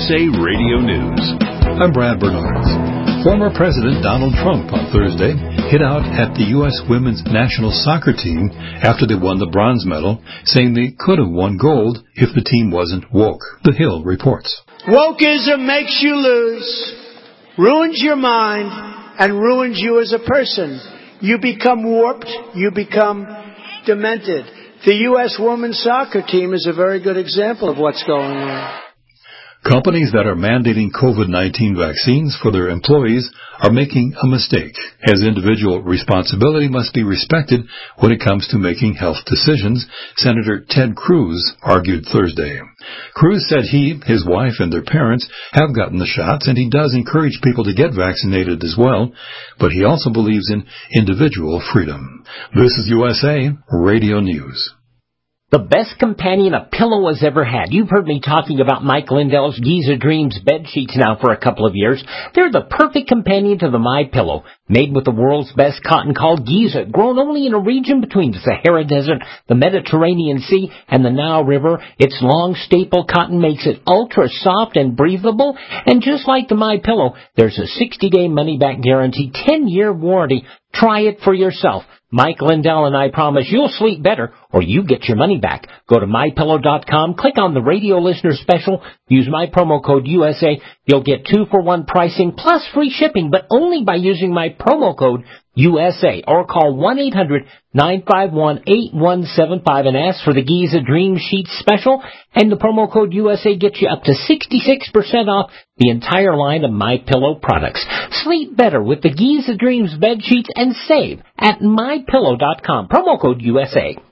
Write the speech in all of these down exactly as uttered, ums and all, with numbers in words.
S A Radio News. I'm Brad Bernards. Former President Donald Trump on Thursday hit out at the U S women's national soccer team after they won the bronze medal, saying they could have won gold if the team wasn't woke. The Hill reports. Wokeism makes you lose, ruins your mind, and ruins you as a person. You become warped, you become demented. The U S women's soccer team is a very good example of what's going on. Companies that are mandating COVID nineteen vaccines for their employees are making a mistake, as individual responsibility must be respected when it comes to making health decisions, Senator Ted Cruz argued Thursday. Cruz said he, his wife, and their parents have gotten the shots, and he does encourage people to get vaccinated as well, but he also believes in individual freedom. This is U S A Radio News. The best companion a pillow has ever had. You've heard me talking about Mike Lindell's Giza Dreams bed sheets now for a couple of years. They're the perfect companion to the My Pillow. Made with the world's best cotton called Giza, grown only in a region between the Sahara Desert, the Mediterranean Sea, and the Nile River. Its long staple cotton makes it ultra soft and breathable. And just like the My Pillow, there's a sixty-day money-back guarantee, ten-year warranty. Try it for yourself. Mike Lindell and I promise you'll sleep better or you get your money back. Go to my pillow dot com, click on the radio listener special, use my promo code U S A. You'll get two for one pricing plus free shipping, but only by using my promo code U S A, or call one eight hundred nine five one eight one seven five and ask for the Giza Dream Sheets special, and the promo code U S A gets you up to sixty-six percent off the entire line of My Pillow products. Sleep better with the Giza Dreams bed sheets and save at my pillow dot com. Promo code U S A.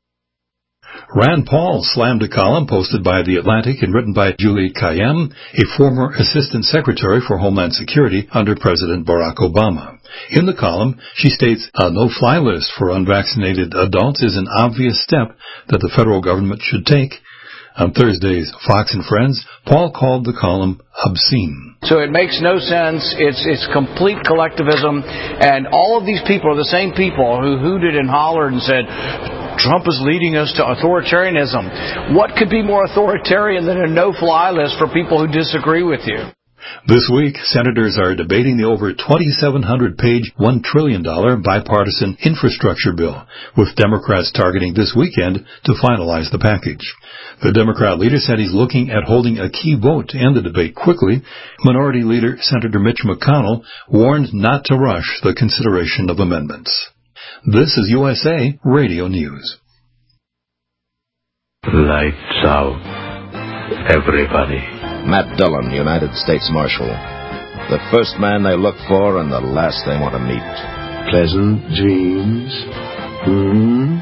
Rand Paul slammed a column posted by The Atlantic and written by Julie Kayyem, a former Assistant Secretary for Homeland Security under President Barack Obama. In the column, she states a no-fly list for unvaccinated adults is an obvious step that the federal government should take. On Thursday's Fox and Friends, Paul called the column obscene. So it makes no sense. It's it's complete collectivism. And all of these people are the same people who hooted and hollered and said, Trump is leading us to authoritarianism. What could be more authoritarian than a no-fly list for people who disagree with you? This week, senators are debating the over twenty-seven hundred page, one trillion dollars bipartisan infrastructure bill, with Democrats targeting this weekend to finalize the package. The Democrat leader said he's looking at holding a key vote to end the debate quickly. Minority Leader Senator Mitch McConnell warned not to rush the consideration of amendments. This is U S A Radio News. Lights out, everybody. Matt Dillon, United States Marshal. The first man they look for and the last they want to meet. Pleasant dreams. Hmm?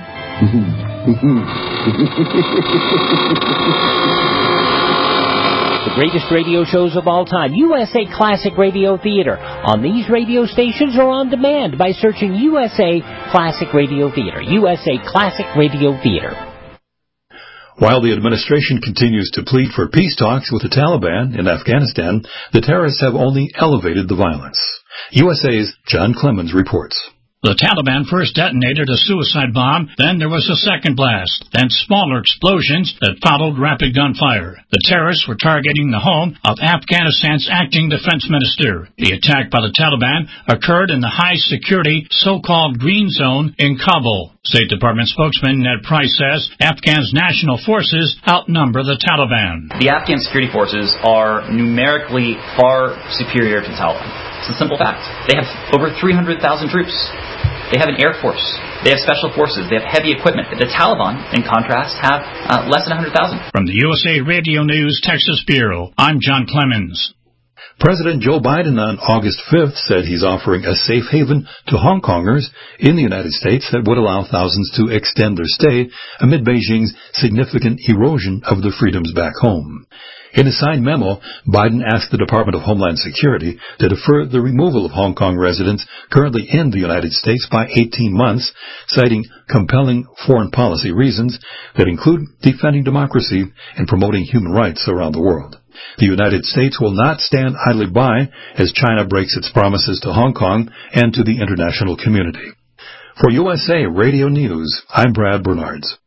The greatest radio shows of all time, U S A Classic Radio Theater, on these radio stations or on demand by searching U S A Classic Radio Theater. U S A Classic Radio Theater. While the administration continues to plead for peace talks with the Taliban in Afghanistan, the terrorists have only elevated the violence. U S A's John Clemens reports. The Taliban first detonated a suicide bomb, then there was a second blast, then smaller explosions that followed rapid gunfire. The terrorists were targeting the home of Afghanistan's acting defense minister. The attack by the Taliban occurred in the high-security so-called Green Zone in Kabul. State Department spokesman Ned Price says Afghan's national forces outnumber the Taliban. The Afghan security forces are numerically far superior to the Taliban. It's a simple fact. They have over three hundred thousand troops. They have an air force. They have special forces. They have heavy equipment. The Taliban, in contrast, have uh, less than one hundred thousand. From the U S A Radio News Texas Bureau, I'm John Clemens. President Joe Biden on August fifth said he's offering a safe haven to Hong Kongers in the United States that would allow thousands to extend their stay amid Beijing's significant erosion of their freedoms back home. In a signed memo, Biden asked the Department of Homeland Security to defer the removal of Hong Kong residents currently in the United States by eighteen months, citing compelling foreign policy reasons that include defending democracy and promoting human rights around the world. The United States will not stand idly by as China breaks its promises to Hong Kong and to the international community. For U S A Radio News, I'm Brad Bernards.